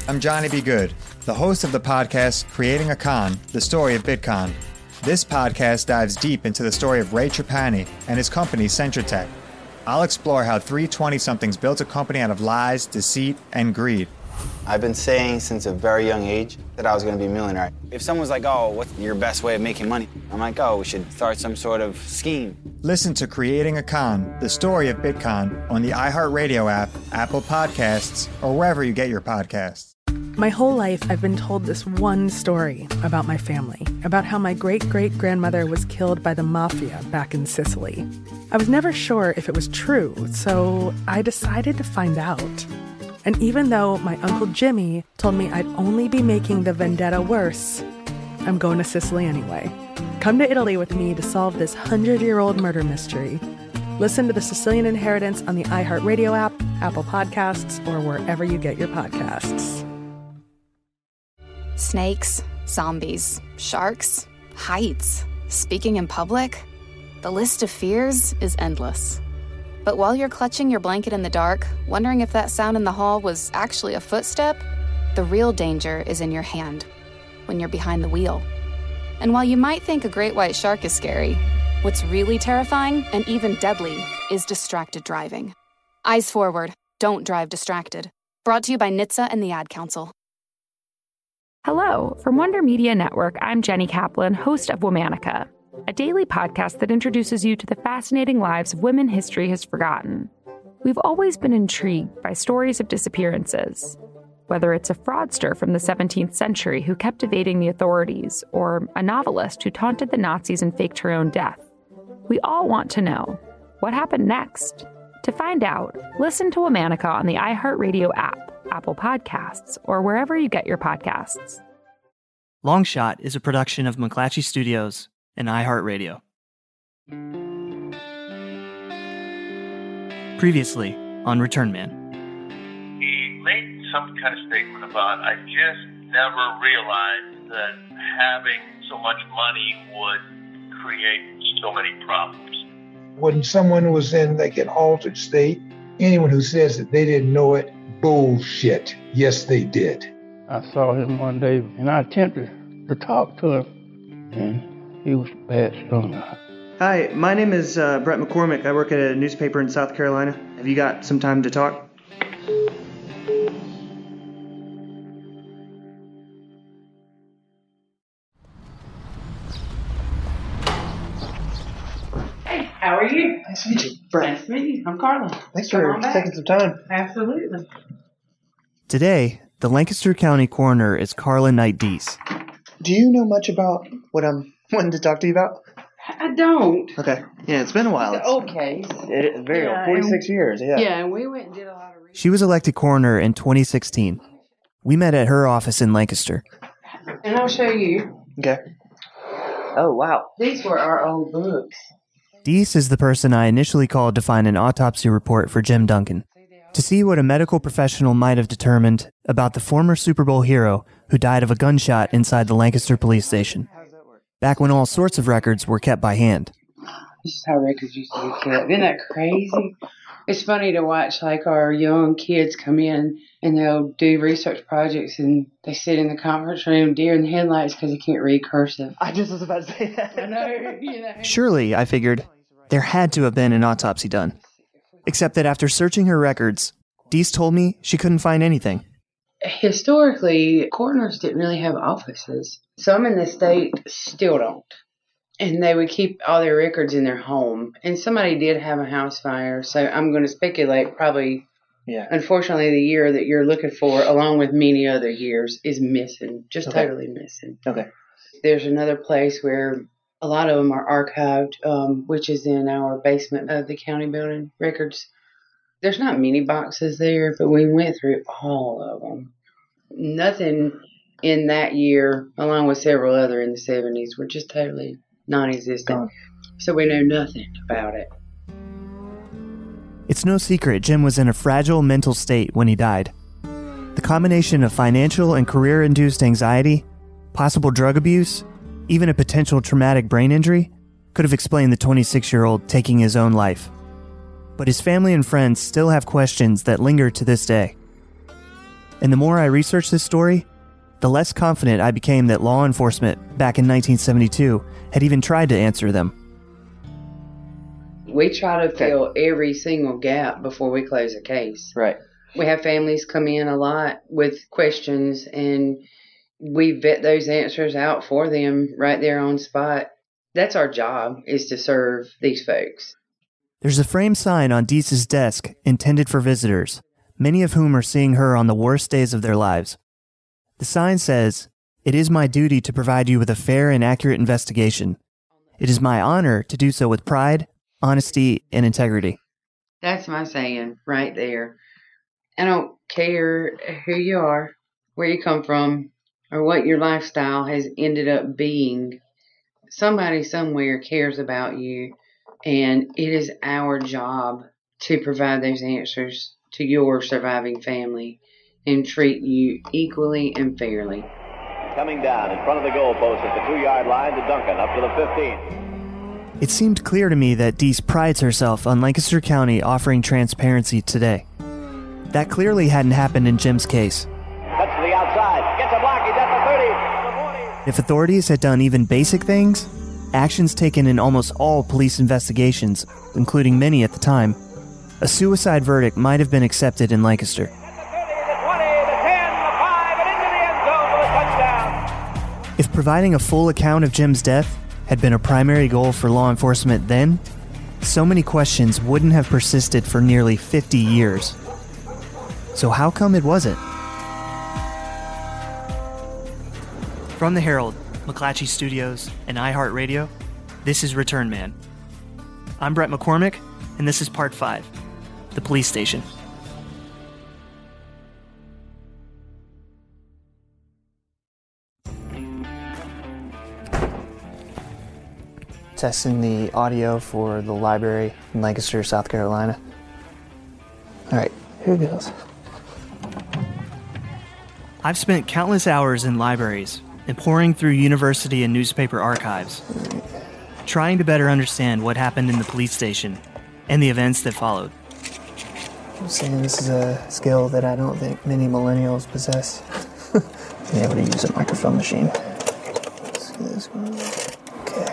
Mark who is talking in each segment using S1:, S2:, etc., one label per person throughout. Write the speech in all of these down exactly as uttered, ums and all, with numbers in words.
S1: I'm Johnny B. Good, the host of the podcast Creating a Con, the story of Bitcoin. This podcast dives deep into the story of Ray Trapani and his company Centratech. I'll explore how three twenty-somethings built a company out of lies, deceit, and greed.
S2: I've been saying since a very young age that I was going to be a millionaire. If someone's like, oh, what's your best way of making money? I'm like, oh, we should start some sort of scheme.
S1: Listen to Creating a Con, the story of Bitcoin on the iHeartRadio app, Apple Podcasts, or wherever you get your podcasts.
S3: My whole life, I've been told this one story about my family, about how my great-great-grandmother was killed by the mafia back in Sicily. I was never sure if it was true, so I decided to find out. And even though my Uncle Jimmy told me I'd only be making the vendetta worse, I'm going to Sicily anyway. Come to Italy with me to solve this hundred-year-old murder mystery. Listen to The Sicilian Inheritance on the iHeartRadio app, Apple Podcasts, or wherever you get your podcasts.
S4: Snakes, zombies, sharks, heights, speaking in public. The list of fears is endless. But while you're clutching your blanket in the dark, wondering if that sound in the hall was actually a footstep, the real danger is in your hand, when you're behind the wheel. And while you might think a great white shark is scary, what's really terrifying and even deadly is distracted driving. Eyes forward, don't drive distracted. Brought to you by N H T S A and the Ad Council.
S5: Hello, from Wonder Media Network, I'm Jenny Kaplan, host of Womanica, a daily podcast that introduces you to the fascinating lives of women history has forgotten. We've always been intrigued by stories of disappearances, whether it's a fraudster from the seventeenth century who kept evading the authorities, or a novelist who taunted the Nazis and faked her own death. We all want to know, what happened next? To find out, listen to Womanica on the iHeartRadio app, Apple Podcasts, or wherever you get your podcasts.
S6: Longshot is a production of McClatchy Studios and iHeartRadio. Previously on Return Man.
S7: He made some kind of statement about, I just never realized that having so much money would create so many problems.
S8: When someone was in like an altered state, anyone who says that they didn't know it, bullshit. Yes, they did.
S9: I saw him one day, and I attempted to talk to him, and he was bad strung out.
S6: Hi, my name is uh, Brett McCormick. I work at a newspaper in South Carolina. Have you got some time to talk?
S10: Hey, how are you?
S11: Nice to meet you, Brett.
S10: Nice to meet you. I'm Carla.
S11: Thanks
S10: Come
S11: for taking some time.
S10: Absolutely.
S6: Today, the Lancaster County coroner is Carla Knight Deese.
S11: Do you know much about what I'm wanting to talk to you about?
S10: I don't.
S11: Okay. Yeah, it's been a while.
S10: It's an old case.
S11: It, very
S10: Yeah,
S11: old. forty-six
S10: and-
S11: years, yeah.
S10: Yeah, and we went and did a lot of research.
S6: She was elected coroner in twenty sixteen. We met at her office in Lancaster.
S10: And I'll show you.
S11: Okay. Oh, wow.
S10: These were our old books.
S6: Deese is the person I initially called to find an autopsy report for Jim Duncan, to see what a medical professional might have determined about the former Super Bowl hero who died of a gunshot inside the Lancaster police station, back when all sorts of records were kept by hand.
S10: This is how records used to be kept. Isn't that crazy? It's funny to watch, like, our young kids come in and they'll do research projects and they sit in the conference room deer in the headlights because they can't read cursive.
S11: I just was about to say that.
S10: I know, you know.
S6: Surely, I figured, there had to have been an autopsy done. Except that after searching her records, Deese told me she couldn't find anything.
S10: Historically, coroners didn't really have offices. Some in the state still don't. And they would keep all their records in their home. And somebody did have a house fire, so I'm going to speculate probably,
S11: Yeah.
S10: unfortunately, the year that you're looking for, along with many other years, is missing. Just
S11: Okay.
S10: totally missing.
S11: Okay.
S10: There's another place where a lot of them are archived, um, which is in our basement of the county building records. There's not many boxes there, but we went through all of them. Nothing in that year, along with several other in the seventies, were just totally non-existent.
S11: Gone.
S10: So we know nothing about it.
S6: It's no secret Jim was in a fragile mental state when he died. The combination of financial and career-induced anxiety, possible drug abuse, even a potential traumatic brain injury, could have explained the twenty-six-year-old taking his own life. But his family and friends still have questions that linger to this day. And the more I researched this story, the less confident I became that law enforcement back in nineteen seventy-two had even tried to answer them.
S10: We try to fill every single gap before we close a case.
S6: Right.
S10: We have families come in a lot with questions, and we vet those answers out for them right there on spot. That's our job, is to serve these folks.
S6: There's a framed sign on Deese's desk intended for visitors, many of whom are seeing her on the worst days of their lives. The sign says, "It is my duty to provide you with a fair and accurate investigation. It is my honor to do so with pride, honesty, and integrity."
S10: That's my saying right there. I don't care who you are, where you come from, or what your lifestyle has ended up being. Somebody somewhere cares about you, and it is our job to provide those answers to your surviving family and treat you equally and fairly.
S12: Coming down in front of the goalpost at the two-yard line to Duncan, up to the fifteen.
S6: It seemed clear to me that Deese prides herself on Lancaster County offering transparency today. That clearly hadn't happened in Jim's case.
S12: Cuts to the outside, gets a block, he's at the thirty, the forty.
S6: If authorities had done even basic things, actions taken in almost all police investigations, including many at the time, a suicide verdict might have been accepted in Lancaster.
S12: The thirty, the twenty, the ten, the five, and into the end zone with a touchdown.
S6: If providing a full account of Jim's death had been a primary goal for law enforcement then, so many questions wouldn't have persisted for nearly fifty years. So how come it wasn't? From the Herald, McClatchy Studios, and iHeartRadio, this is Return Man. I'm Brett McCormick, and this is Part five, The Police Station. Testing the audio for the library in Lancaster, South Carolina. All right, here goes. I've spent countless hours in libraries and poring through university and newspaper archives, trying to better understand what happened in the police station and the events that followed.
S13: I'm saying this is a skill that I don't think many millennials possess. Being able to use a microphone machine. Let's get this going. Okay.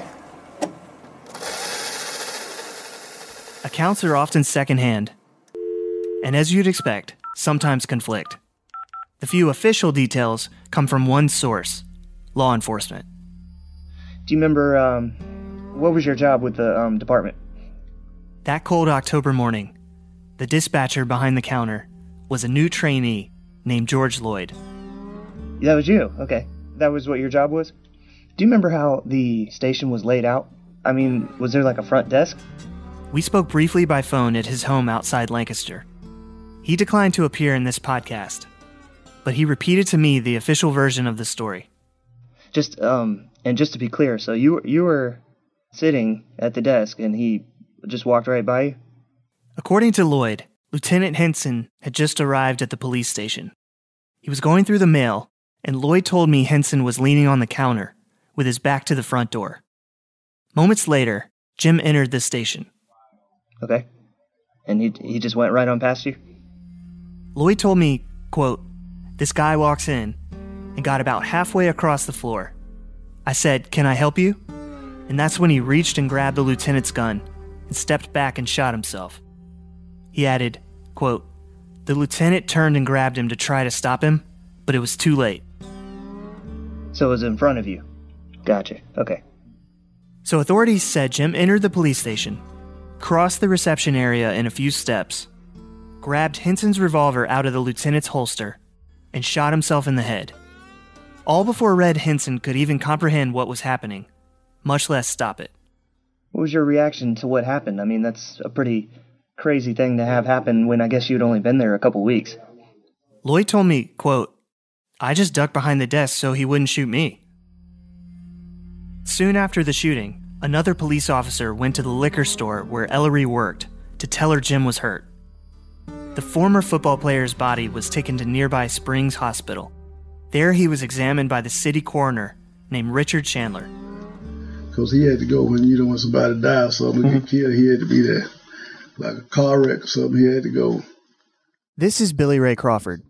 S6: Accounts are often secondhand, and as you'd expect, sometimes conflict. The few official details come from one source, law enforcement.
S13: Do you remember, um, what was your job with the um, department?
S6: That cold October morning, the dispatcher behind the counter was a new trainee named George Lloyd.
S13: That was you? Okay. That was what your job was? Do you remember how the station was laid out? I mean, was there like a front desk?
S6: We spoke briefly by phone at his home outside Lancaster. He declined to appear in this podcast, but he repeated to me the official version of the story.
S13: Just, um, and just to be clear, so you you were sitting at the desk and he just walked right by you?
S6: According to Lloyd, Lieutenant Henson had just arrived at the police station. He was going through the mail, and Lloyd told me Henson was leaning on the counter with his back to the front door. Moments later, Jim entered the station.
S13: Okay. And he he just went right on past you?
S6: Lloyd told me, quote, "This guy walks in and got about halfway across the floor. I said, 'Can I help you?' And that's when he reached and grabbed the lieutenant's gun and stepped back and shot himself." He added, quote, "The lieutenant turned and grabbed him to try to stop him, but it was too late."
S13: So it was in front of you? Gotcha. Okay.
S6: So authorities said Jim entered the police station, crossed the reception area in a few steps, grabbed Henson's revolver out of the lieutenant's holster, and shot himself in the head. All before Red Henson could even comprehend what was happening, much less stop it.
S13: What was your reaction to what happened? I mean, that's a pretty crazy thing to have happen when I guess you'd only been there a couple weeks.
S6: Lloyd told me, quote, "I just ducked behind the desk so he wouldn't shoot me." Soon after the shooting, another police officer went to the liquor store where Ellery worked to tell her Jim was hurt. The former football player's body was taken to nearby Springs Hospital. There he was examined by the city coroner named Richard Chandler.
S14: Because he had to go when, you know, when somebody died or something, mm-hmm. get killed, he had to be there. Like a car wreck or something, he had to go.
S6: This is Billy Ray Crawford.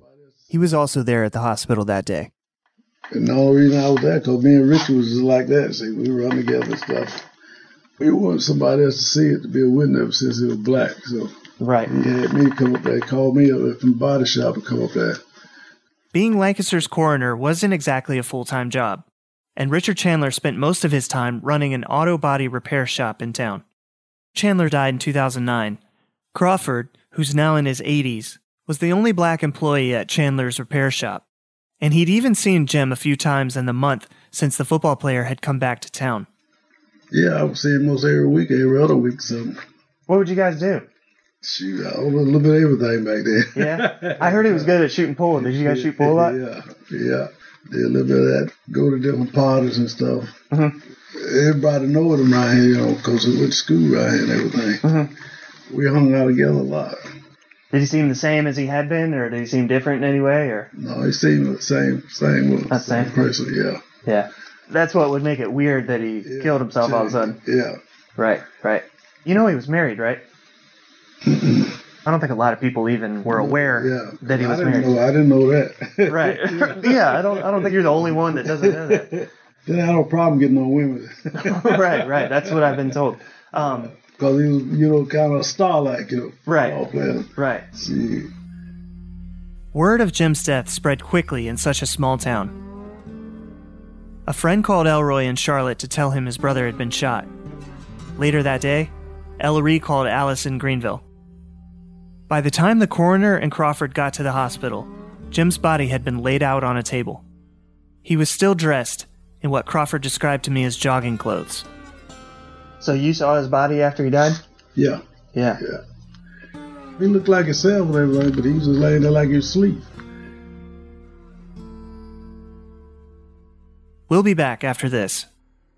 S6: He was also there at the hospital that day.
S14: And the only reason I was there, because me and Richard was just like that. See, we run together and stuff. We wanted somebody else to see it, to be a witness since it was black. So
S6: right.
S14: he had me come up there, called me up there from the body shop and come up there.
S6: Being Lancaster's coroner wasn't exactly a full-time job, and Richard Chandler spent most of his time running an auto body repair shop in town. Chandler died in two thousand nine. Crawford, who's now in his eighties, was the only black employee at Chandler's repair shop, and he'd even seen Jim a few times in the month since the football player had come back to town.
S14: Yeah, I was seeing him most every week, every other week. So.
S6: What would you guys do?
S14: Shoot, I don't know, a little bit of everything back then.
S6: Yeah? I heard he was good at shooting pool. Did you guys shoot pool a lot?
S14: Yeah, yeah. Did a little bit of that. Go to different parties and stuff.
S6: Mm-hmm.
S14: Everybody knows him around here, you know, because we went to school around here and everything.
S6: Mm-hmm.
S14: We hung out together a lot.
S6: Did he seem the same as he had been, or did he seem different in any way? Or
S14: No, he seemed the same, same,
S6: That's
S14: same
S6: same.
S14: person, yeah.
S6: Yeah. That's what would make it weird that he
S14: yeah.
S6: killed himself all of a sudden.
S14: Yeah.
S6: Right, right. You know he was married, right?
S14: Mm-mm.
S6: I don't think a lot of people even were aware
S14: yeah.
S6: that he was
S14: I didn't
S6: married.
S14: Know, I didn't know that.
S6: Right. yeah, I don't I don't think you're the only one that doesn't know that.
S14: Didn't have no problem getting on women.
S6: right, right. That's what I've been told. Um,
S14: Because he was, you know, kind of a star like, you know.
S6: Right.
S14: Ball player.
S6: Right.
S14: See.
S6: Word of Jim's death spread quickly in such a small town. A friend called Elroy in Charlotte to tell him his brother had been shot. Later that day, Ellery called Alice in Greenville. By the time the coroner and Crawford got to the hospital, Jim's body had been laid out on a table. He was still dressed in what Crawford described to me as jogging clothes. So you saw his body after he died?
S14: Yeah.
S6: Yeah.
S14: Yeah. He looked like himself and everything, but he was just laying there like he was asleep.
S6: We'll be back after this.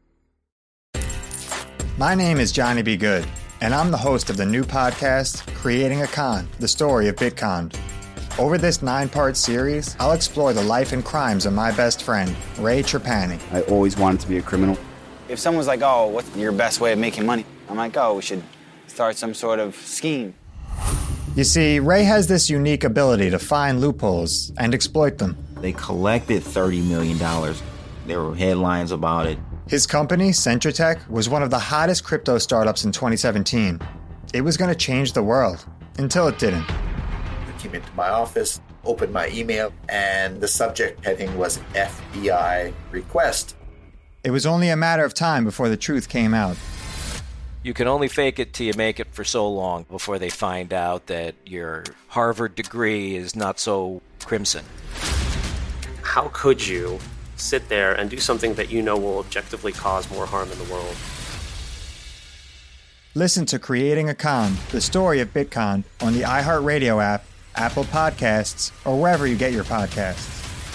S1: My name is Johnny B. Good, and I'm the host of the new podcast, Creating a Con, the story of Bitcon. Over this nine-part series, I'll explore the life and crimes of my best friend, Ray Trapani.
S2: I always wanted to be a criminal. If someone's like, oh, what's your best way of making money? I'm like, oh, we should start some sort of scheme.
S1: You see, Ray has this unique ability to find loopholes and exploit them.
S15: They collected thirty million dollars. There were headlines about it.
S1: His company, Centratech, was one of the hottest crypto startups in twenty seventeen. It was going to change the world, until it didn't.
S16: I came into my office, opened my email, and the subject heading was F B I request.
S1: It was only a matter of time before the truth came out.
S17: You can only fake it till you make it for so long before they find out that your Harvard degree is not so crimson.
S18: How could you sit there and do something that you know will objectively cause more harm in the world?
S1: Listen to Creating a Con, the story of Bitcon, on the iHeartRadio app, Apple Podcasts, or wherever you get your podcasts.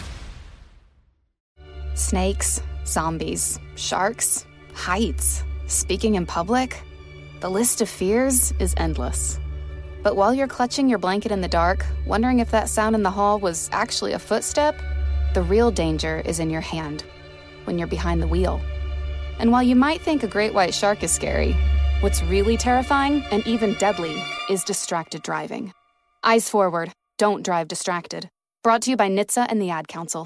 S4: Snakes, zombies, sharks, heights, speaking in public. The list of fears is endless. But while you're clutching your blanket in the dark, wondering if that sound in the hall was actually a footstep, the real danger is in your hand, when you're behind the wheel. And while you might think a great white shark is scary, what's really terrifying and even deadly is distracted driving. Eyes forward, don't drive distracted. Brought to you by N H T S A and the Ad Council.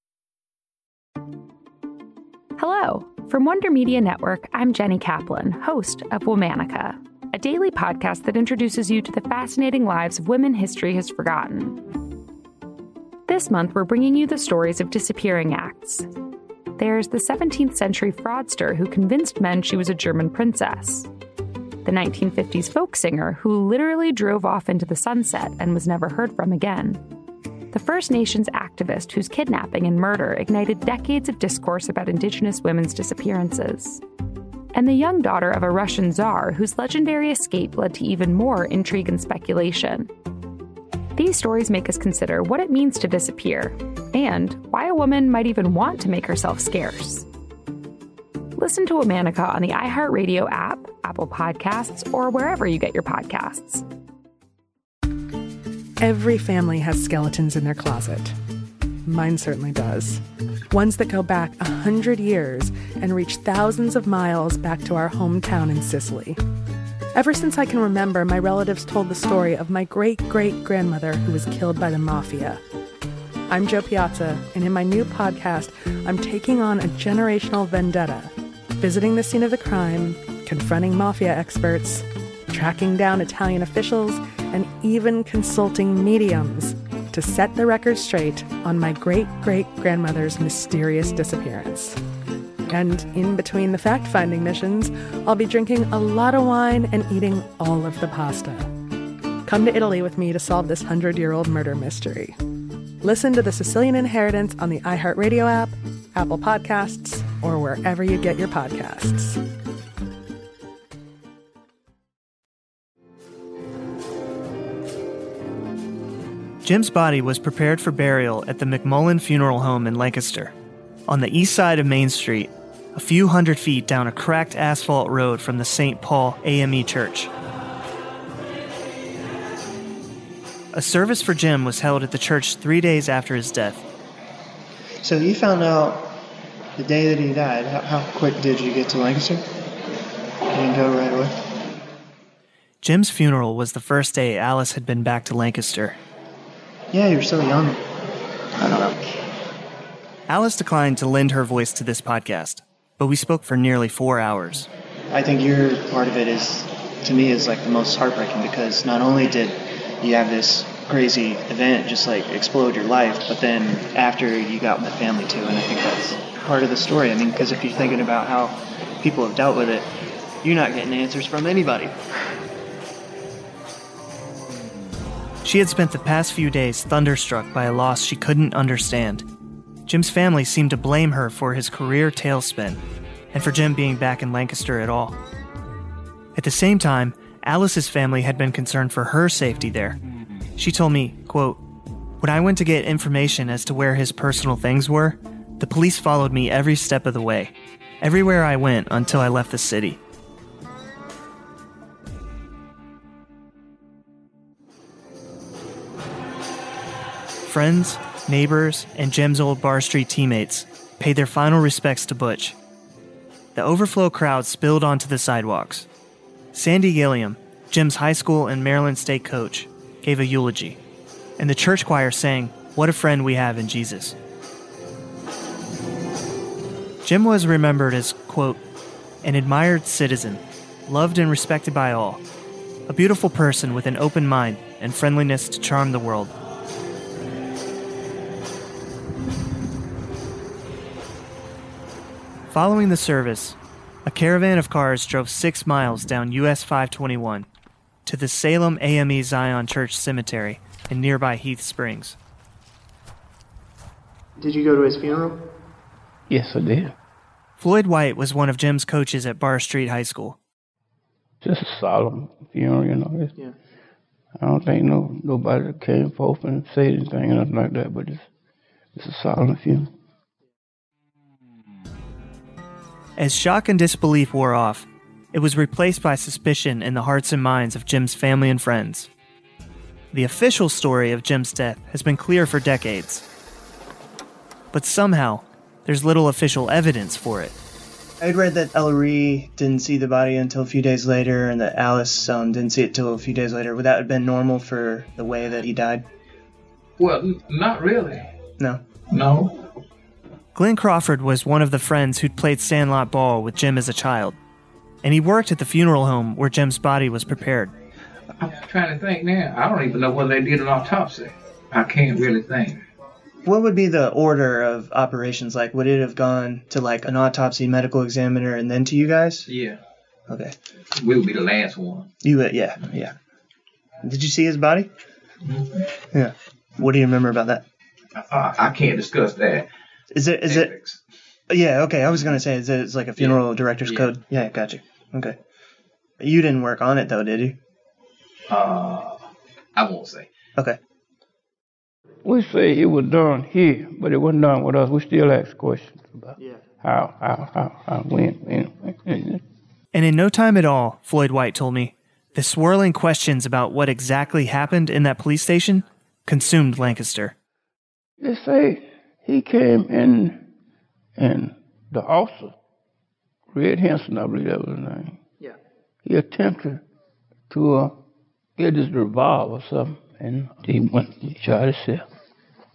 S5: Hello. From Wonder Media Network, I'm Jenny Kaplan, host of Womanica, a daily podcast that introduces you to the fascinating lives of women history has forgotten. This month, we're bringing you the stories of disappearing acts. There's the seventeenth century fraudster who convinced men she was a German princess. The nineteen fifties folk singer who literally drove off into the sunset and was never heard from again. The First Nations activist whose kidnapping and murder ignited decades of discourse about Indigenous women's disappearances. And the young daughter of a Russian czar whose legendary escape led to even more intrigue and speculation. These stories make us consider what it means to disappear, and why a woman might even want to make herself scarce. Listen to Womanica on the iHeartRadio app, Apple Podcasts, or wherever you get your podcasts.
S3: Every family has skeletons in their closet. Mine certainly does. Ones that go back a hundred years and reach thousands of miles back to our hometown in Sicily. Ever since I can remember, my relatives told the story of my great-great-grandmother who was killed by the mafia. I'm Jo Piazza, and in my new podcast, I'm taking on a generational vendetta, visiting the scene of the crime, confronting mafia experts, tracking down Italian officials, and even consulting mediums to set the record straight on my great-great-grandmother's mysterious disappearance. And in between the fact-finding missions, I'll be drinking a lot of wine and eating all of the pasta. Come to Italy with me to solve this hundred-year-old murder mystery. Listen to The Sicilian Inheritance on the iHeartRadio app, Apple Podcasts, or wherever you get your podcasts.
S6: Jim's body was prepared for burial at the McMullen Funeral Home in Lancaster, on the east side of Main Street, a few hundred feet down a cracked asphalt road from the Saint Paul A M E Church. A service for Jim was held at the church three days after his death.
S13: So you found out the day that he died. How, how quick did you get to Lancaster? You didn't go right away?
S6: Jim's funeral was the first day Alice had been back to Lancaster.
S13: Yeah, you're so young. I don't know.
S6: Alice declined to lend her voice to this podcast, but we spoke for nearly four hours.
S13: I think your part of it is, to me, is like the most heartbreaking, because not only did you have this crazy event just like explode your life, but then after you got with the family too, and I think that's part of the story. I mean, because if you're thinking about how people have dealt with it, you're not getting answers from anybody.
S6: She had spent the past few days thunderstruck by a loss she couldn't understand. Jim's family seemed to blame her for his career tailspin, and for Jim being back in Lancaster at all. At the same time, Alice's family had been concerned for her safety there. She told me, quote, "When I went to get information as to where his personal things were, the police followed me every step of the way, everywhere I went until I left the city." Friends, neighbors, and Jim's old Bar Street teammates paid their final respects to Butch. The overflow crowd spilled onto the sidewalks. Sandy Gilliam, Jim's high school and Maryland State coach, gave a eulogy, and the church choir sang, "What a Friend We Have in Jesus." Jim was remembered as, quote, "an admired citizen, loved and respected by all, a beautiful person with an open mind and friendliness to charm the world." Following the service, a caravan of cars drove six miles down U S five twenty-one to the Salem A M E Zion Church Cemetery in nearby Heath Springs.
S13: Did you go to his funeral?
S9: Yes, I did.
S6: Floyd White was one of Jim's coaches at Bar Street High School.
S9: Just a solemn funeral, you know. It's,
S13: yeah.
S9: I don't think no nobody came forth and said anything or nothing like that, but it's, it's a solemn funeral.
S6: As shock and disbelief wore off, it was replaced by suspicion in the hearts and minds of Jim's family and friends. The official story of Jim's death has been clear for decades. But somehow, there's little official evidence for it.
S13: I'd read that Ellery didn't see the body until a few days later, and that Alice um, didn't see it till a few days later. Would that have been normal for the way that he died?
S19: Well, n- not really.
S13: No.
S19: No.
S6: Glenn Crawford was one of the friends who'd played sandlot ball with Jim as a child, and he worked at the funeral home where Jim's body was prepared.
S19: I'm trying to think now. I don't even know whether they did an autopsy. I can't really think.
S13: What would be the order of operations? Like, would it have gone to, like, an autopsy, medical examiner, and then to you guys?
S19: Yeah.
S13: Okay.
S19: We would be the last one.
S13: You would, yeah, yeah. Did you see his body?
S19: Mm-hmm.
S13: Yeah. What do you remember about that?
S19: Uh, I can't discuss that.
S13: Is it, is Ethics. it, yeah, okay, I was going to say, is it it's like a funeral yeah. director's yeah. code? Yeah, gotcha. Okay. You didn't work on it, though, did you?
S19: Uh, I won't say.
S13: Okay.
S9: We say it was done here, but it wasn't done with us. We still ask questions about
S13: yeah.
S9: how, how, how, how, when, when.
S6: And in no time at all, Floyd White told me, the swirling questions about what exactly happened in that police station consumed Lancaster.
S9: They say he came in, and the officer, Red Henson, I believe that was his name.
S13: Yeah.
S9: He attempted to uh, get his revolver or something, and he went and shot himself.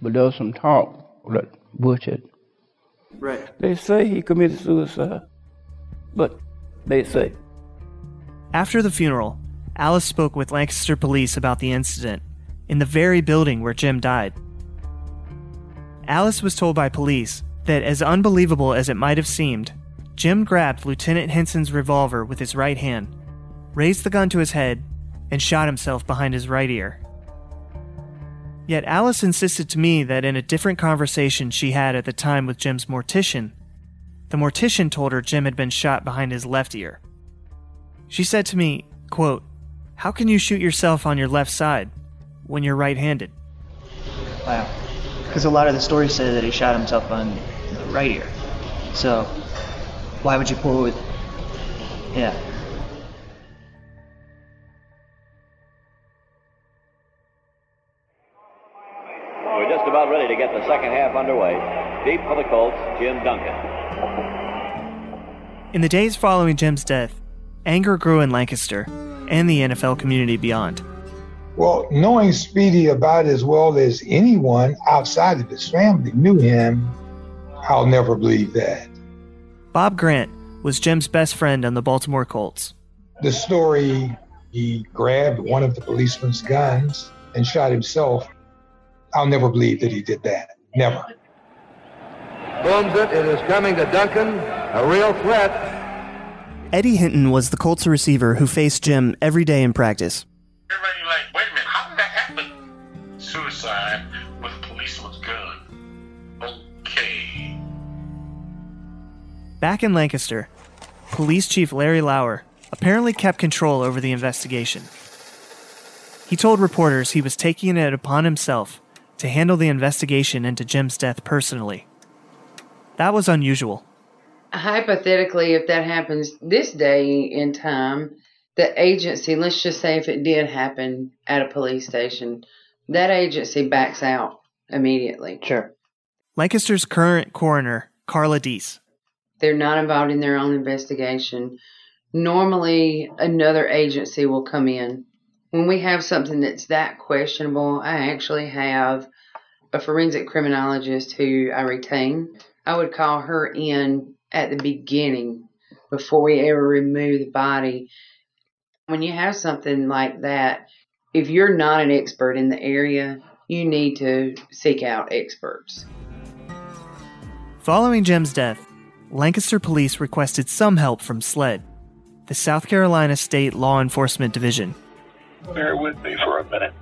S9: but there was some talk that Bush had.
S13: Right.
S9: They say he committed suicide, but they say.
S6: After the funeral, Alice spoke with Lancaster police about the incident in the very building where Jim died. Alice was told by police that, as unbelievable as it might have seemed, Jim grabbed Lieutenant Henson's revolver with his right hand, raised the gun to his head, and shot himself behind his right ear. Yet Alice insisted to me that in a different conversation she had at the time with Jim's mortician, the mortician told her Jim had been shot behind his left ear. She said to me, quote, "How can you shoot yourself on your left side when you're right-handed?"
S13: Wow. Because a lot of the stories say that he shot himself on the right ear. So, why would you pull with... Yeah.
S20: We're just about ready to get the second half underway. Deep for the Colts, Jim Duncan.
S6: In the days following Jim's death, anger grew in Lancaster and the N F L community beyond.
S8: Well, knowing Speedy about as well as anyone outside of his family knew him, I'll never believe that.
S6: Bob Grant was Jim's best friend on the Baltimore Colts.
S8: The story, he grabbed one of the policeman's guns and shot himself, I'll never believe that he did that. Never.
S12: Booms it, it is coming to Duncan, a real threat.
S6: Eddie Hinton was the Colts receiver who faced Jim every day in practice.
S21: Everybody like, wait a minute, how did that happen? Suicide with a policeman's gun. Okay.
S6: Back in Lancaster, Police Chief Larry Lauer apparently kept control over the investigation. He told reporters he was taking it upon himself to handle the investigation into Jim's death personally. That was unusual.
S10: Hypothetically, if that happens this day in time, the agency, let's just say if it did happen at a police station, that agency backs out immediately.
S13: Sure.
S6: Lancaster's current coroner, Carla Deese.
S10: They're not involved in their own investigation. Normally, another agency will come in. When we have something that's that questionable, I actually have a forensic criminologist who I retain. I would call her in at the beginning before we ever remove the body. When you have something like that, if you're not an expert in the area, you need to seek out experts.
S6: Following Jim's death, Lancaster police requested some help from SLED, the South Carolina State Law Enforcement Division.
S21: Bear with me for a minute.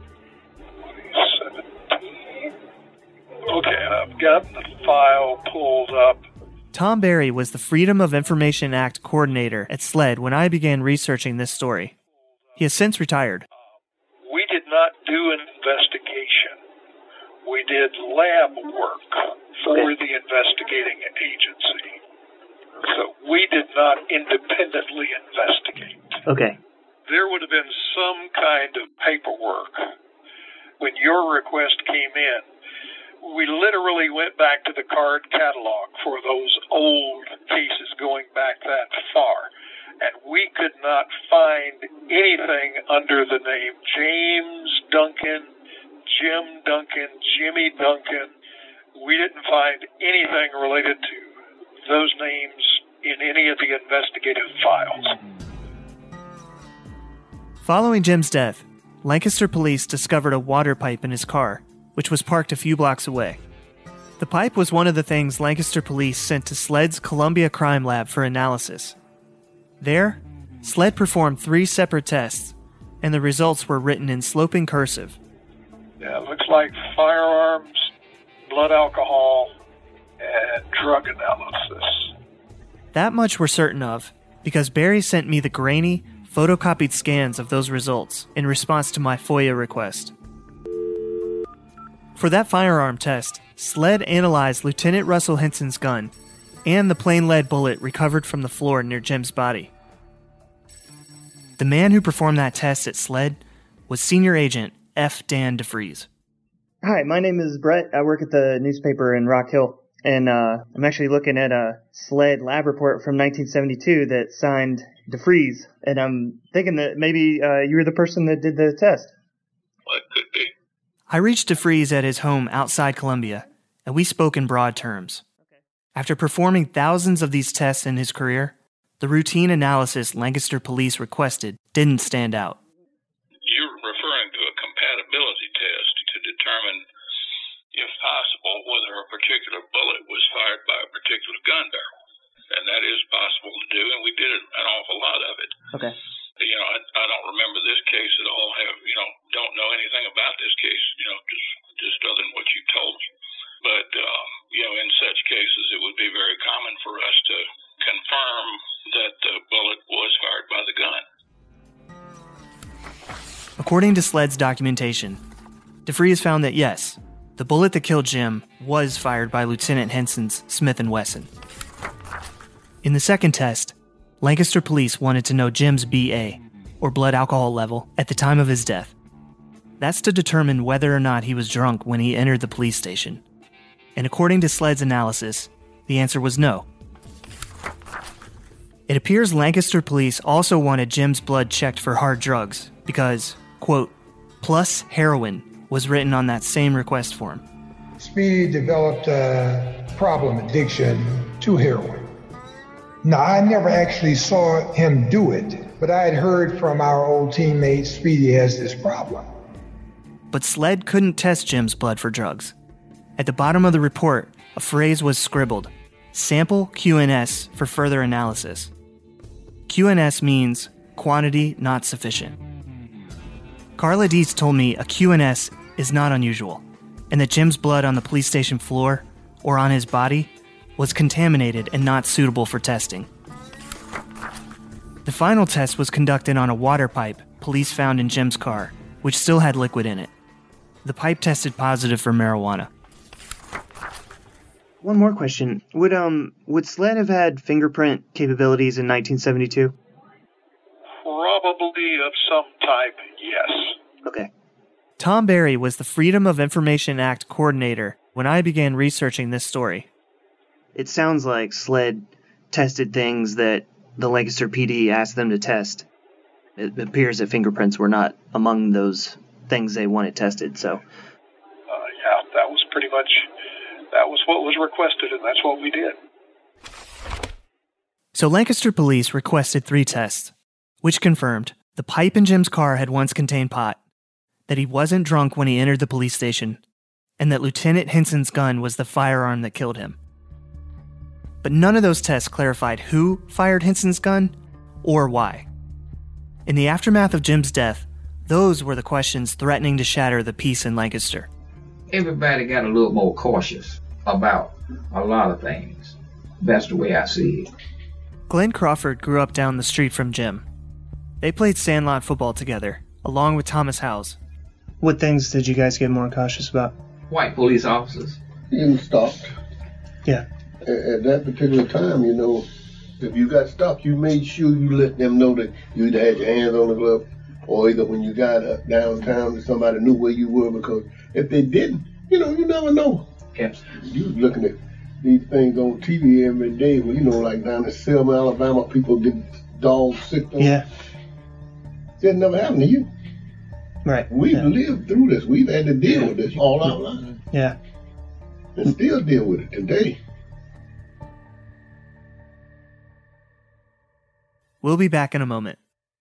S21: seventeen. Okay, I've got the file pulled up.
S6: Tom Berry was the Freedom of Information Act coordinator at SLED when I began researching this story. He has since retired.
S21: We did not do an investigation. We did lab work for the investigating agency. So we did not independently investigate.
S13: Okay.
S21: There would have been some kind of paperwork. When your request came in, we literally went back to the card catalog for those old cases going back that far. And we could not find anything under the name James Duncan, Jim Duncan, Jimmy Duncan. We didn't find anything related to those names in any of the investigative files.
S6: Following Jim's death, Lancaster police discovered a water pipe in his car, which was parked a few blocks away. The pipe was one of the things Lancaster police sent to SLED's Columbia Crime Lab for analysis. There, SLED performed three separate tests, and the results were written in sloping cursive.
S21: Yeah, it looks like firearms, blood alcohol, and drug analysis.
S6: That much we're certain of, because Barry sent me the grainy, photocopied scans of those results in response to my FOIA request. For that firearm test, SLED analyzed Lieutenant Russell Henson's gun and the plain lead bullet recovered from the floor near Jim's body. The man who performed that test at SLED was Senior Agent F. Dan DeFries.
S22: Hi, my name is Brett. I work at the newspaper in Rock Hill, and uh, I'm actually looking at a SLED lab report from nineteen seventy-two that signed DeFries, and I'm thinking that maybe uh, you were the person that did the test.
S6: I reached DeFries at his home outside Columbia, and we spoke in broad terms. After performing thousands of these tests in his career, the routine analysis Lancaster police requested didn't stand out.
S7: You're referring to a compatibility test to determine, if possible, whether a particular bullet was fired by a particular gun barrel. And that is possible to do, and we did an awful lot of it.
S22: Okay.
S7: You know, I, I don't remember this case at all. Have you know, don't know anything about this case. You know, just just other than what you told me. But uh, you know, in such cases, it would be very common for us to confirm that the bullet was fired by the gun.
S6: According to SLED's documentation, DeFries found that yes, the bullet that killed Jim was fired by Lieutenant Henson's Smith and Wesson. In the second test, Lancaster police wanted to know Jim's B A, or blood alcohol level, at the time of his death. That's to determine whether or not he was drunk when he entered the police station. And according to SLED's analysis, the answer was no. It appears Lancaster police also wanted Jim's blood checked for hard drugs because, quote, plus heroin was written on that same request form.
S8: Speedy developed a problem addiction to heroin. Now, I never actually saw him do it, but I had heard from our old teammate Speedy has this problem.
S6: But SLED couldn't test Jim's blood for drugs. At the bottom of the report, a phrase was scribbled, sample Q N S for further analysis. Q N S means quantity not sufficient. Carla Dietz told me a Q N S is not unusual, and that Jim's blood on the police station floor, or on his body, was contaminated and not suitable for testing. The final test was conducted on a water pipe police found in Jim's car, which still had liquid in it. The pipe tested positive for marijuana.
S22: One more question. Would um would SLED have had fingerprint capabilities in nineteen seventy-two?
S21: Probably of some type, yes.
S22: Okay.
S6: Tom Barry was the Freedom of Information Act coordinator when I began researching this story.
S22: It sounds like SLED tested things that the Lancaster P D asked them to test. It appears that fingerprints were not among those things they wanted tested, so...
S21: Uh, yeah, that was pretty much... That was what was requested, and that's what we did.
S6: So Lancaster police requested three tests, which confirmed the pipe in Jim's car had once contained pot, that he wasn't drunk when he entered the police station, and that Lieutenant Henson's gun was the firearm that killed him. But none of those tests clarified who fired Henson's gun or why. In the aftermath of Jim's death, those were the questions threatening to shatter the peace in Lancaster.
S19: Everybody got a little more cautious about a lot of things. That's the way I see it.
S6: Glenn Crawford grew up down the street from Jim. They played sandlot football together, along with Thomas Howes.
S22: What things did you guys get more cautious about?
S19: White police officers.
S14: Getting stopped.
S22: Yeah.
S14: At, at that particular time, you know, if you got stopped, you made sure you let them know that you either had your hands on the glove, or either when you got uh, downtown, that somebody knew where you were, because if they didn't, you know, you never know.
S19: Yes.
S14: You was looking at these things on T V every day, where, you know, like down in Selma, Alabama, people get dogs sick. On.
S22: Yeah.
S14: That never happened to you.
S22: Right.
S14: We've
S22: yeah.
S14: lived through this. We've had to deal with this all our lives.
S22: Yeah.
S14: And still deal with it today.
S6: We'll be back in a moment.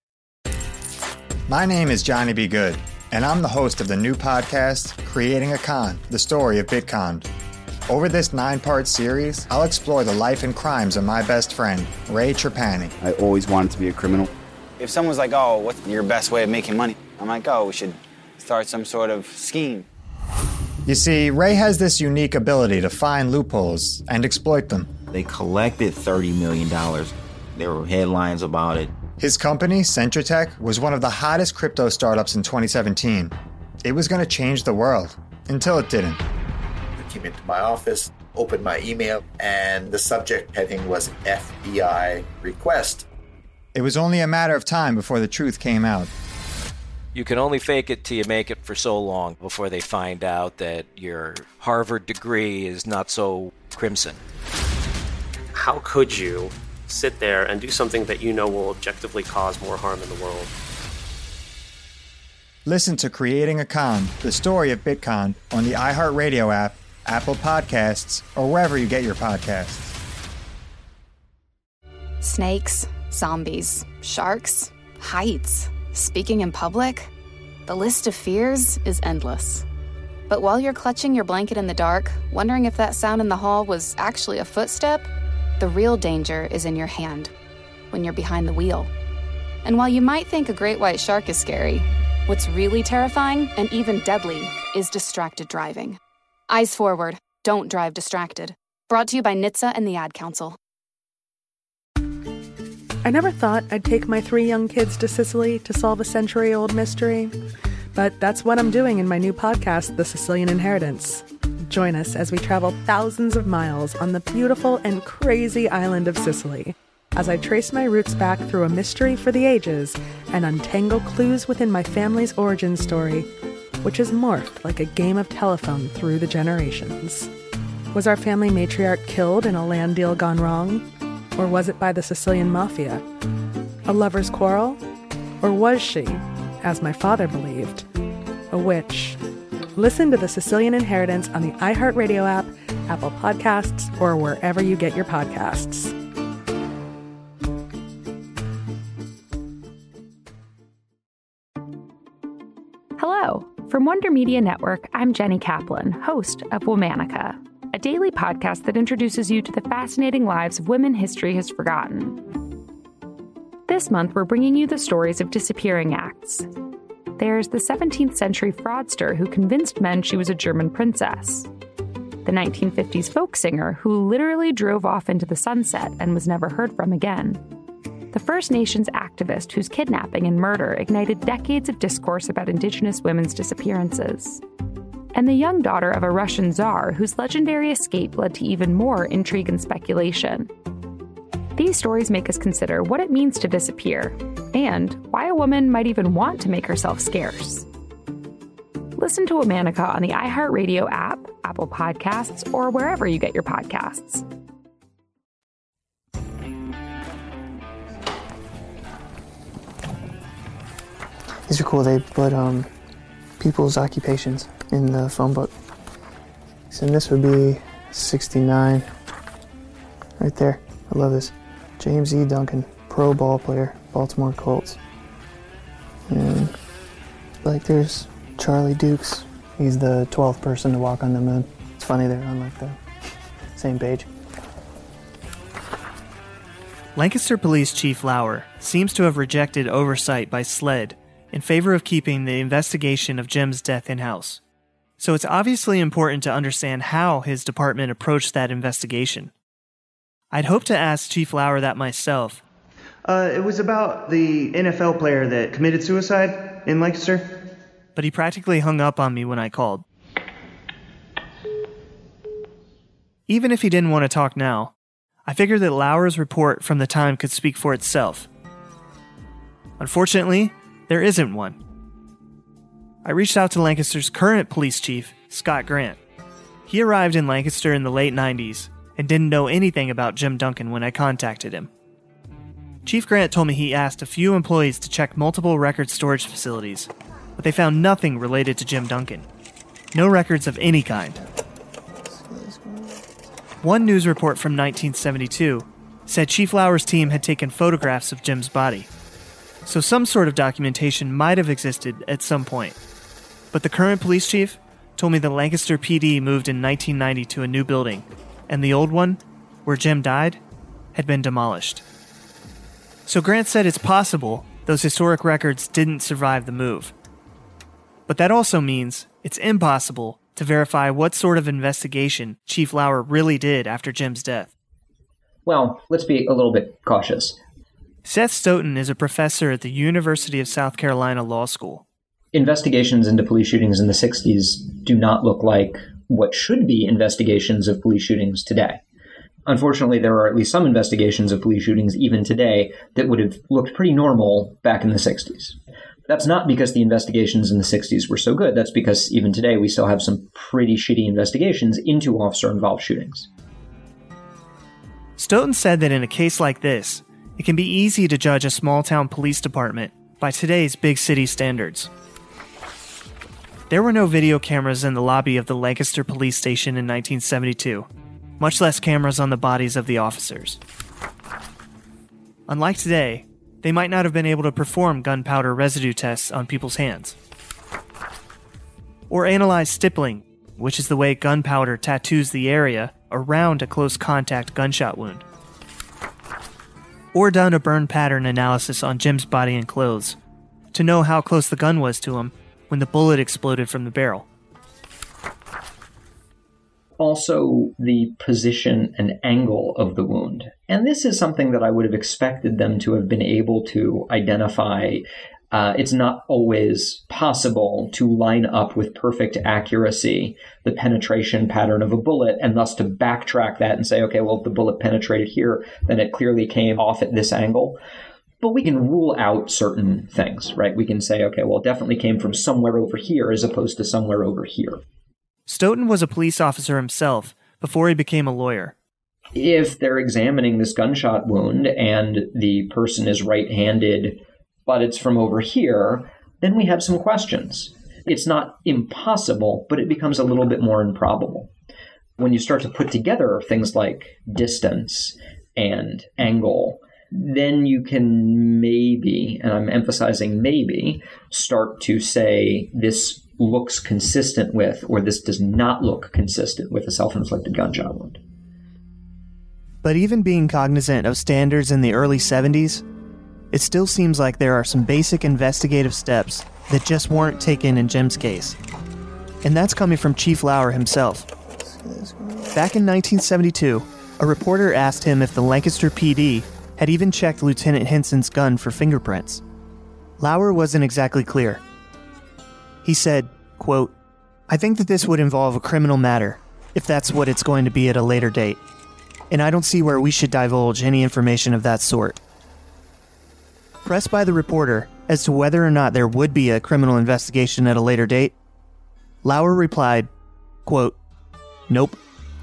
S1: My name is Johnny B. Good, and I'm the host of the new podcast, Creating a Con, the story of Bitcon. Over this nine-part series, I'll explore the life and crimes of my best friend, Ray Trapani.
S2: I always wanted to be a criminal. If someone's like, oh, what's your best way of making money? I'm like, oh, we should start some sort of scheme.
S1: You see, Ray has this unique ability to find loopholes and exploit them.
S15: They collected thirty million dollars. There were headlines about it.
S1: His company, Centratech, was one of the hottest crypto startups in twenty seventeen. It was going to change the world, until it didn't.
S16: I came into my office, opened my email, and the subject heading was F B I request.
S1: It was only a matter of time before the truth came out.
S17: You can only fake it till you make it for so long before they find out that your Harvard degree is not so crimson.
S18: How could you sit there and do something that you know will objectively cause more harm in the world?
S1: Listen to Creating a Con, the story of BitCon, on the iHeartRadio app, Apple Podcasts, or wherever you get your podcasts.
S4: Snakes, zombies, sharks, heights, speaking in public. The list of fears is endless. But while you're clutching your blanket in the dark, wondering if that sound in the hall was actually a footstep, the real danger is in your hand, when you're behind the wheel. And while you might think a great white shark is scary, what's really terrifying and even deadly is distracted driving. Eyes forward, don't drive distracted. Brought to you by N H T S A and the Ad Council.
S3: I never thought I'd take my three young kids to Sicily to solve a century-old mystery. But that's what I'm doing in my new podcast, The Sicilian Inheritance. Join us as we travel thousands of miles on the beautiful and crazy island of Sicily, as I trace my roots back through a mystery for the ages and untangle clues within my family's origin story, which has morphed like a game of telephone through the generations. Was our family matriarch killed in a land deal gone wrong? Or was it by the Sicilian mafia? A lover's quarrel? Or was she, as my father believed, a witch? Listen to The Sicilian Inheritance on the iHeartRadio app, Apple Podcasts, or wherever you get your podcasts.
S5: Hello. From Wonder Media Network, I'm Jenny Kaplan, host of Womanica, a daily podcast that introduces you to the fascinating lives of women history has forgotten. This month, we're bringing you the stories of disappearing acts. There's the seventeenth century fraudster who convinced men she was a German princess. The nineteen fifties folk singer who literally drove off into the sunset and was never heard from again. The First Nations activist whose kidnapping and murder ignited decades of discourse about Indigenous women's disappearances. And the young daughter of a Russian czar whose legendary escape led to even more intrigue and speculation. These stories make us consider what it means to disappear, and why a woman might even want to make herself scarce. Listen to Womanica on the iHeartRadio app, Apple Podcasts, or wherever you get your podcasts.
S6: These are cool. They put um, people's occupations in the phone book. So this would be sixty-nine. Right there. I love this. James E. Duncan, pro ball player, Baltimore Colts. And like there's Charlie Dukes. He's the twelfth person to walk on the moon. It's funny they're on like the same page.
S22: Lancaster Police Chief Lauer seems to have rejected oversight by SLED in favor of keeping the investigation of Jim's death in-house. So it's obviously important to understand how his department approached that investigation. I'd hoped to ask Chief Lauer that myself. Uh, it was about the N F L player that committed suicide in Lancaster. But he practically hung up on me when I called. Even if he didn't want to talk now, I figured that Lauer's report from the time could speak for itself. Unfortunately, there isn't one. I reached out to Lancaster's current police chief, Scott Grant. He arrived in Lancaster in the late nineties and didn't know anything about Jim Duncan when I contacted him. Chief Grant told me he asked a few employees to check multiple record storage facilities, but they found nothing related to Jim Duncan. No records of any kind. One news report from nineteen seventy-two said Chief Lauer's team had taken photographs of Jim's body, so some sort of documentation might have existed at some point. But the current police chief told me the Lancaster P D moved in nineteen ninety to a new building, and the old one, where Jim died, had been demolished. So Grant said it's possible those historic records didn't survive the move. But that also means it's impossible to verify what sort of investigation Chief Lauer really did after Jim's death.
S11: Well, let's be a little bit cautious.
S22: Seth Stoughton is a professor at the University of South Carolina Law School.
S11: Investigations into police shootings in the sixties do not look like what should be investigations of police shootings today. Unfortunately, there are at least some investigations of police shootings even today that would have looked pretty normal back in the sixties. That's not because the investigations in the sixties were so good. That's because even today we still have some pretty shitty investigations into officer-involved shootings.
S22: Stoughton said that in a case like this, it can be easy to judge a small-town police department by today's big city standards. There were no video cameras in the lobby of the Lancaster police station in nineteen seventy-two, much less cameras on the bodies of the officers. Unlike today, they might not have been able to perform gunpowder residue tests on people's hands, or analyze stippling, which is the way gunpowder tattoos the area around a close contact gunshot wound, or done a burn pattern analysis on Jim's body and clothes to know how close the gun was to him when the bullet exploded from the barrel.
S11: Also, the position and angle of the wound. And this is something that I would have expected them to have been able to identify. Uh, it's not always possible to line up with perfect accuracy the penetration pattern of a bullet and thus to backtrack that and say, okay, well, if the bullet penetrated here, then it clearly came off at this angle. But we can rule out certain things, right? We can say, okay, well, it definitely came from somewhere over here as opposed to somewhere over here.
S22: Stoughton was a police officer himself before he became a lawyer.
S11: If they're examining this gunshot wound and the person is right-handed, but it's from over here, then we have some questions. It's not impossible, but it becomes a little bit more improbable. When you start to put together things like distance and angle, then you can maybe, and I'm emphasizing maybe, start to say this looks consistent with, or this does not look consistent with a self-inflicted gunshot wound.
S6: But even being cognizant of standards in the early seventies, it still seems like there are some basic investigative steps that just weren't taken in Jim's case. And that's coming from Chief Lauer himself. Back in nineteen seventy-two, a reporter asked him if the Lancaster P D had even checked Lieutenant Henson's gun for fingerprints. Lauer wasn't exactly clear. He said, quote, "I think that this would involve a criminal matter, if that's what it's going to be at a later date. And I don't see where we should divulge any information of that sort." Pressed by the reporter as to whether or not there would be a criminal investigation at a later date, Lauer replied, quote, "Nope."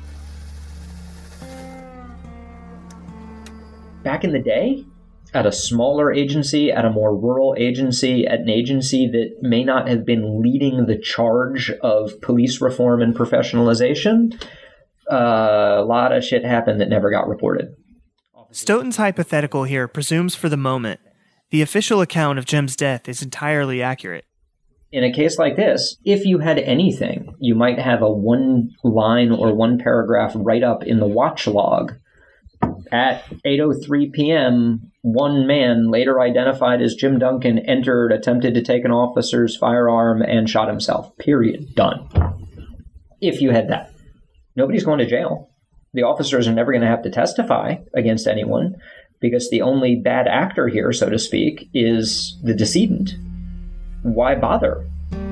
S11: Back in the day, at a smaller agency, at a more rural agency, at an agency that may not have been leading the charge of police reform and professionalization, uh, a lot of shit happened that never got reported.
S22: Stoughton's hypothetical here presumes for the moment the official account of Jim's death is entirely accurate.
S11: In a case like this, if you had anything, you might have a one-line or one-paragraph write-up in the watch log. At eight oh three p.m., one man, later identified as Jim Duncan, entered, attempted to take an officer's firearm, and shot himself. Period. Done. If you had that. Nobody's going to jail. The officers are never going to have to testify against anyone because the only bad actor here, so to speak, is the decedent. Why bother?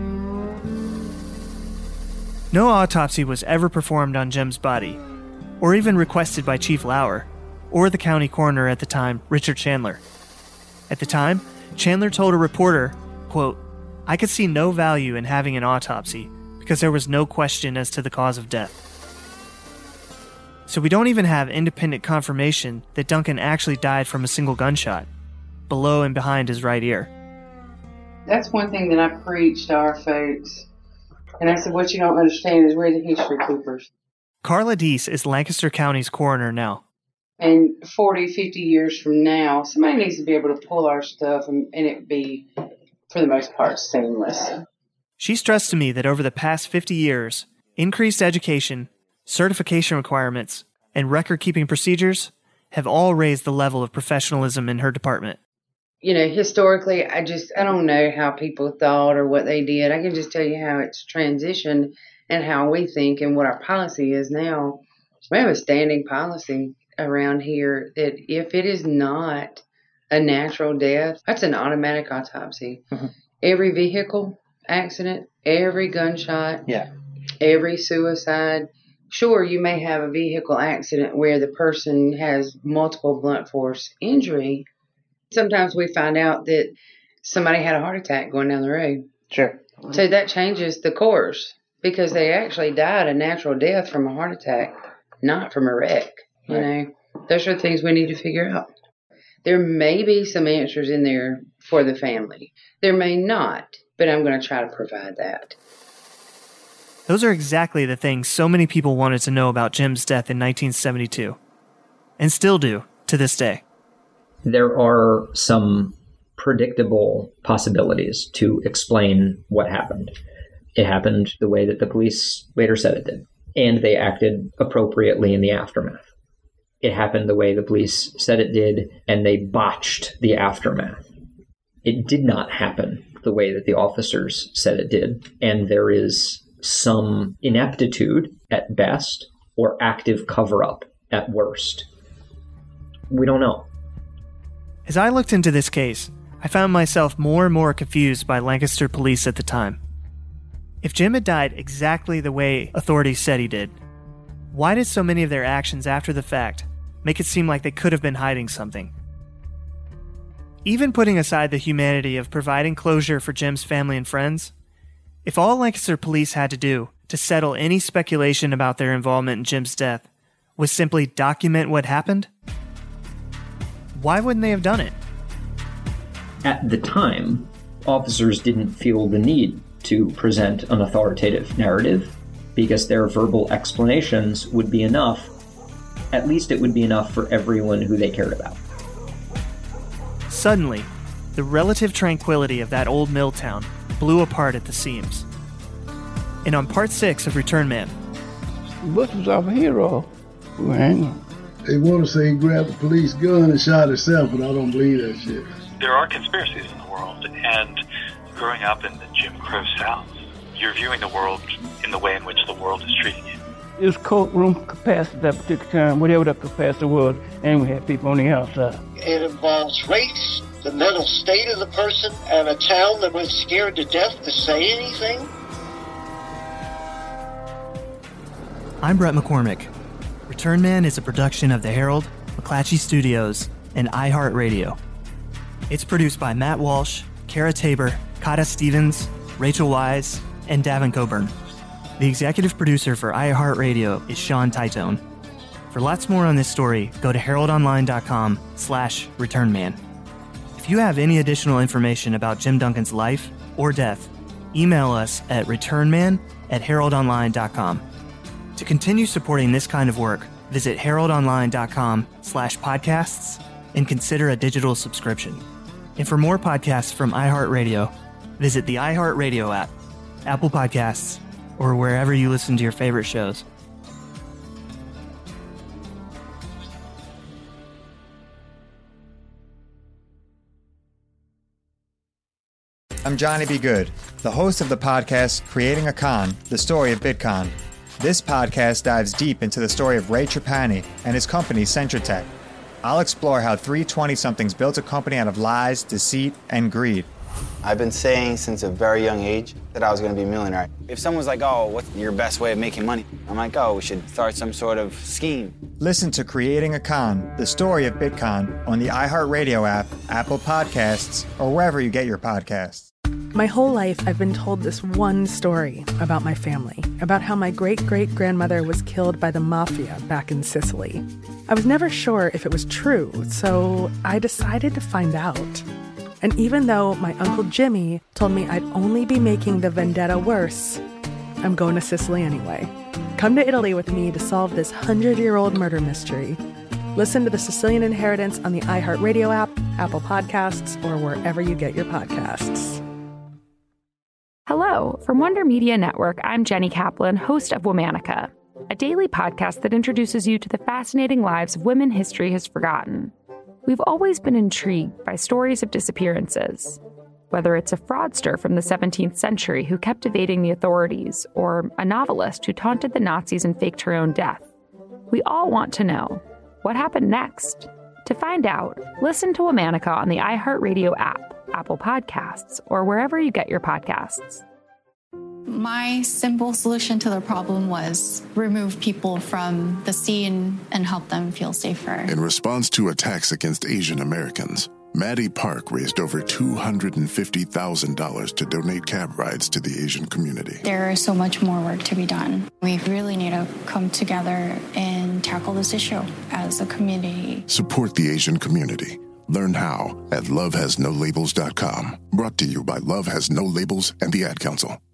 S22: No autopsy was ever performed on Jim's body, or even requested by Chief Lauer, or the county coroner at the time, Richard Chandler. At the time, Chandler told a reporter, quote, "I could see no value in having an autopsy because there was no question as to the cause of death." So we don't even have independent confirmation that Duncan actually died from a single gunshot, below and behind his right ear.
S10: That's one thing that I preach to our folks. And I said, what you don't understand is we're the history keepers.
S22: Carla Deese is Lancaster County's coroner now.
S10: And forty, fifty years from now, somebody needs to be able to pull our stuff and, and it be, for the most part, seamless.
S22: She stressed to me that over the past fifty years, increased education, certification requirements, and record-keeping procedures have all raised the level of professionalism in her department.
S10: You know, historically, I just, I don't know how people thought or what they did. I can just tell you how it's transitioned and how we think and what our policy is now. We have a standing policy around here that if it is not a natural death, that's an automatic autopsy. Mm-hmm. Every vehicle accident, every gunshot,
S11: yeah,
S10: every suicide. Sure, you may have a vehicle accident where the person has multiple blunt force injury. Sometimes we find out that somebody had a heart attack going down the road.
S11: Sure.
S10: So that changes the course because they actually died a natural death from a heart attack, not from a wreck. You
S11: Right.
S10: know, those are things we need to figure out. There may be some answers in there for the family. There may not, but I'm going to try to provide that.
S22: Those are exactly the things so many people wanted to know about Jim's death in nineteen seventy-two, and still do to this day.
S11: There are some predictable possibilities to explain what happened. It happened the way that the police later said it did, and they acted appropriately in the aftermath. It happened the way the police said it did, and they botched the aftermath. It did not happen the way that the officers said it did, and there is some ineptitude at best or active cover-up at worst. We don't know.
S22: As I looked into this case, I found myself more and more confused by Lancaster police at the time. If Jim had died exactly the way authorities said he did, why did so many of their actions after the fact make it seem like they could have been hiding something? Even putting aside the humanity of providing closure for Jim's family and friends, if all Lancaster police had to do to settle any speculation about their involvement in Jim's death was simply document what happened, why wouldn't they have done it?
S11: At the time, officers didn't feel the need to present an authoritative narrative because their verbal explanations would be enough. At least it would be enough for everyone who they cared about.
S22: Suddenly, the relative tranquility of that old mill town blew apart at the seams. And on part six of Return Man,
S9: Butch was our hero. We were hanging.
S14: They want to say he grabbed the police gun and shot himself, but I don't believe that shit.
S20: There are conspiracies in the world, and growing up in the Jim Crow South, you're viewing the world in the way in which the world is treating you.
S9: It was courtroom capacity at that particular time, whatever that capacity was, and we had people on the outside.
S23: It involves race, the mental state of the person, and a town that was scared to death to say anything.
S6: I'm Brett McCormick. Return Man is a production of The Herald, McClatchy Studios, and iHeartRadio. It's produced by Matt Walsh, Kara Tabor, Kata Stevens, Rachel Wise, and Davin Coburn. The executive producer for iHeartRadio is Sean Titone. For lots more on this story, go to heraldonline.com slash returnman. If you have any additional information about Jim Duncan's life or death, email us at returnman at heraldonline dot com. To continue supporting this kind of work, visit heraldonline.com slash podcasts and consider a digital subscription. And for more podcasts from iHeartRadio, visit the iHeartRadio app, Apple Podcasts, or wherever you listen to your favorite shows.
S1: I'm Johnny B. Good, the host of the podcast Creating a Con, the story of Bitcoin. This podcast dives deep into the story of Ray Trapani and his company Centratech. I'll explore how three twenty-somethings built a company out of lies, deceit, and greed.
S2: I've been saying since a very young age that I was going to be a millionaire. If someone's like, oh, what's your best way of making money? I'm like, oh, we should start some sort of scheme.
S1: Listen to Creating a Con, the story of Bitcoin on the iHeartRadio app, Apple Podcasts, or wherever you get your podcasts.
S3: My whole life, I've been told this one story about my family, about how my great-great-grandmother was killed by the mafia back in Sicily. I was never sure if it was true, so I decided to find out. And even though my Uncle Jimmy told me I'd only be making the vendetta worse, I'm going to Sicily anyway. Come to Italy with me to solve this hundred-year-old murder mystery. Listen to The Sicilian Inheritance on the iHeartRadio app, Apple Podcasts, or wherever you get your podcasts.
S5: Hello. From Wonder Media Network, I'm Jenny Kaplan, host of Womanica, a daily podcast that introduces you to the fascinating lives of women history has forgotten. We've always been intrigued by stories of disappearances, whether it's a fraudster from the seventeenth century who kept evading the authorities, or a novelist who taunted the Nazis and faked her own death. We all want to know, what happened next? To find out, listen to Womanica on the iHeartRadio app, Apple Podcasts, or wherever you get your podcasts.
S24: My simple solution to the problem was remove people from the scene and help them feel safer.
S25: In response to attacks against Asian Americans, Maddie Park raised over two hundred fifty thousand dollars to donate cab rides to the Asian community.
S24: There is so much more work to be done. We really need to come together and tackle this issue as a community.
S25: Support the Asian community. Learn how at love has no labels dot com. Brought to you by Love Has No Labels and the Ad Council.